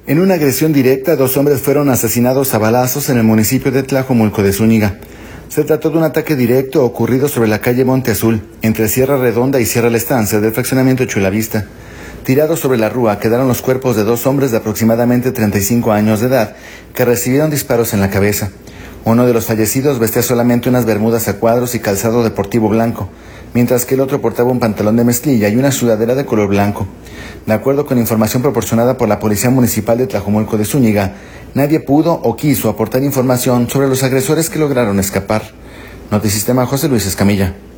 En una agresión directa, 2 hombres fueron asesinados a balazos en el municipio de Tlajomulco de Zúñiga. Se trató de un ataque directo ocurrido sobre la calle Monte Azul, entre Sierra Redonda y Sierra La Estancia del fraccionamiento Chulavista. Tirados sobre la rúa quedaron los cuerpos de 2 hombres de aproximadamente 35 años de edad, que recibieron disparos en la cabeza. Uno de los fallecidos vestía solamente unas bermudas a cuadros y calzado deportivo blanco, mientras que el otro portaba un pantalón de mezclilla y una sudadera de color blanco. De acuerdo con información proporcionada por la Policía Municipal de Tlajomulco de Zúñiga, nadie pudo o quiso aportar información sobre los agresores que lograron escapar. Notisistema, José Luis Escamilla.